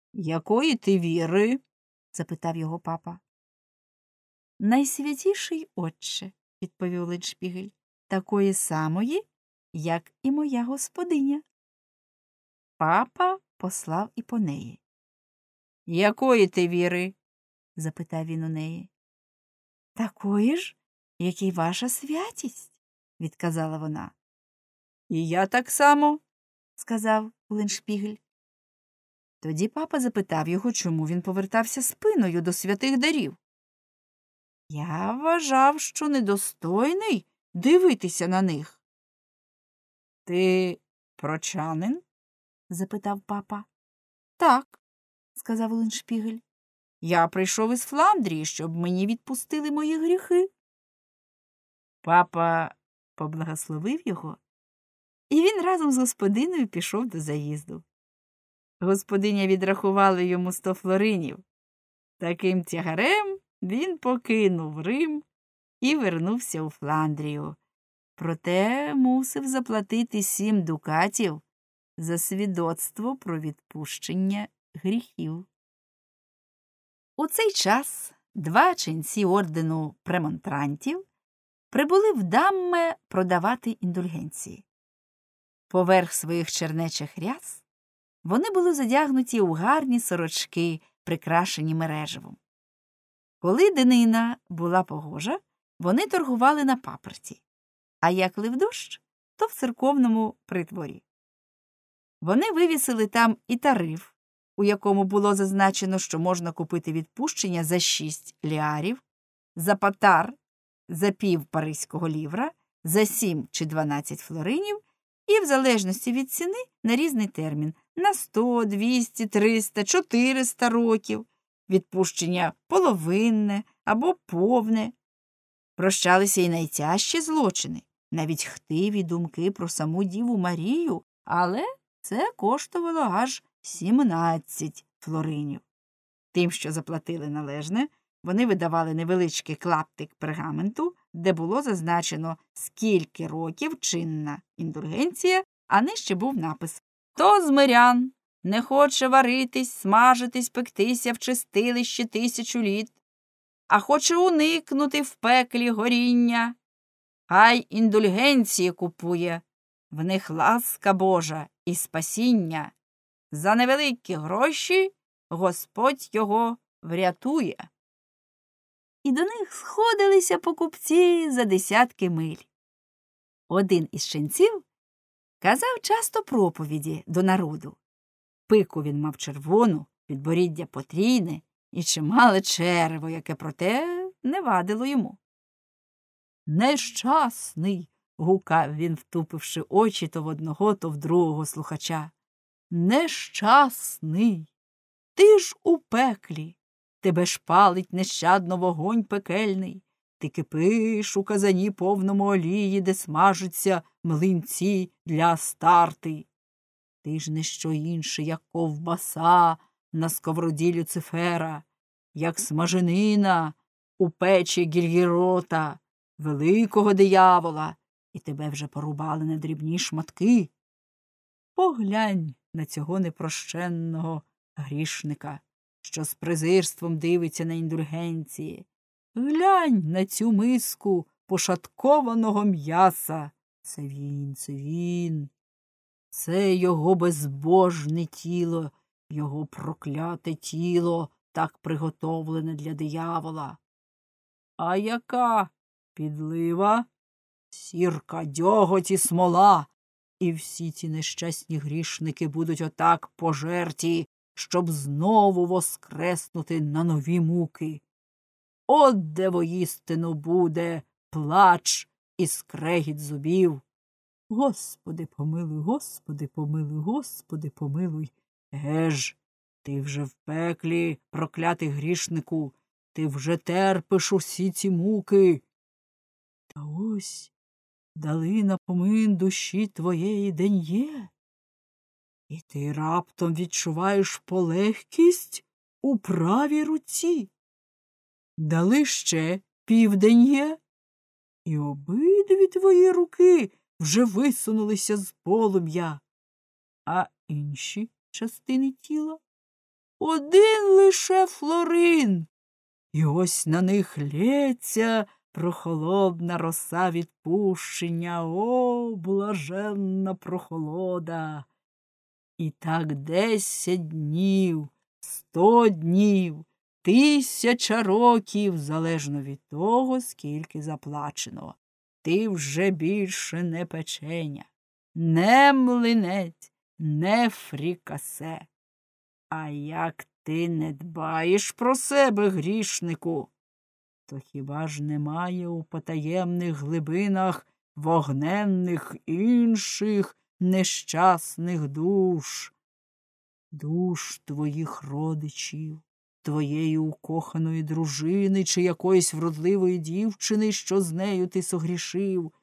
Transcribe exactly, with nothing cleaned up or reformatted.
Якої ти віри? Запитав його папа. Найсвятіший отче, відповів Линшпігель, такої самої, як і моя господиня. Папа послав і по неї. Якої ти віри? Запитав він у неї. Такої ж, як і ваша святість, відказала вона. І я так само, сказав Линшпігель. Тоді папа запитав його, чому він повертався спиною до святих дарів. Я вважав, що недостойний дивитися на них. Ти прочанин? Запитав папа. Так, сказав Линшпігель. Я прийшов із Фландрії, щоб мені відпустили мої гріхи. Папа поблагословив його, і він разом з господиною пішов до заїзду. Господиня відрахувала йому сто флоринів. Таким тягарем він покинув Рим і вернувся у Фландрію. Проте мусив заплатити сім дукатів за свідоцтво про відпущення гріхів. У цей час два ченці ордену премонтрантів прибули в Дамме продавати індульгенції. Поверх своїх чернечих ряс вони були задягнуті у гарні сорочки, прикрашені мереживом. Коли днина була погожа, вони торгували на паперті, а як лив дощ, то в церковному притворі. Вони вивісили там і тариф, у якому було зазначено, що можна купити відпущення за шість ліарів, за патар, за пів паризького лівра, за сім чи дванадцять флоринів і, в залежності від ціни, на різний термін – на сто, двісті, триста, чотириста років, відпущення половинне або повне. Прощалися й найтяжчі злочини, навіть хтиві думки про саму Діву Марію, але це коштувало аж сімнадцять флоринів. Тим, що заплатили належне, вони видавали невеличкий клаптик пергаменту, де було зазначено, скільки років чинна індульгенція, а нижче був напис: «Хто з мирян не хоче варитись, смажитись, пектися в чистилищі тисячу літ, а хоче уникнути в пеклі горіння, хай індульгенції купує, в них ласка Божа і спасіння. За невеликі гроші Господь його врятує». І до них сходилися покупці за десятки миль. Один із ченців казав часто проповіді до народу. Пику він мав червону, підборіддя потрійне і чимале черево, яке, проте, не вадило йому. «Нещасний!» – гукав він, втупивши очі то в одного, то в другого слухача. «Нещасний! Ти ж у пеклі! Тебе ж палить нещадно вогонь пекельний, ти кипиш у казані повному олії, де смажуться млинці для Астарти. Ти ж не що інше, як ковбаса на сковороді Люцифера, як смаженина у печі Гільгірота, великого диявола, і тебе вже порубали на дрібні шматки. Поглянь на цього непрощенного грішника, що з презирством дивиться на індульгенції. Глянь на цю миску пошаткованого м'яса. Це він, це він. Це його безбожне тіло, його прокляте тіло, так приготовлене для диявола. А яка підлива, сірка, дьоготь і смола, і всі ці нещасні грішники будуть отак пожерті, щоб знову воскреснути на нові муки. От де воістину буде плач і скрегіт зубів. Господи, помилуй, Господи, помилуй, Господи, помилуй. Еж, ти вже в пеклі, проклятий грішнику, ти вже терпиш усі ці муки. Та ось дали напомин душі твоєї ден'є, і ти раптом відчуваєш полегкість у правій руці. Дали ще півден'є, і обидві твої руки вже висунулися з полум'я, а інші частини тіла один лише флорин. І ось на них лється прохолодна роса відпущення, о, блаженна прохолода. І так десять днів, сто днів, тисяча років, залежно від того, скільки заплачено. Ти вже більше не печеня, не млинець, не фрікасе. А як ти не дбаєш про себе, грішнику, то хіба ж немає у потаємних глибинах вогненних інших нещасних душ, душ твоїх родичів, твоєї укоханої дружини чи якоїсь вродливої дівчини, що з нею ти согрішив,